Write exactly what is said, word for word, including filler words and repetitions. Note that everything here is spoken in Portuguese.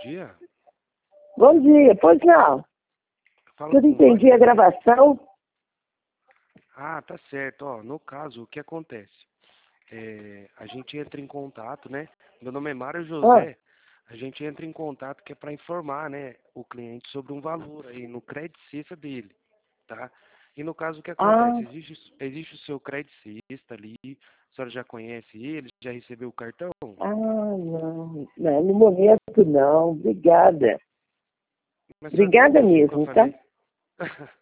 dia. Bom dia, pois não. Fala Eu não com entendi a Vânia. gravação. Ah, tá certo. Ó, no caso, o que acontece? É, a gente entra em contato, né? Meu nome é Mário Ah, José. A gente entra em contato que é para informar, né, o cliente sobre um valor aí no Credit Cista dele, tá? E no caso, o que ah, acontece? Existe, existe o seu Credit Cista ali, a senhora já conhece ele, já recebeu o cartão? ah, não. Não, no momento não. Obrigada. Mas a senhora não Obrigada ouviu o que eu mesmo, tá? falei?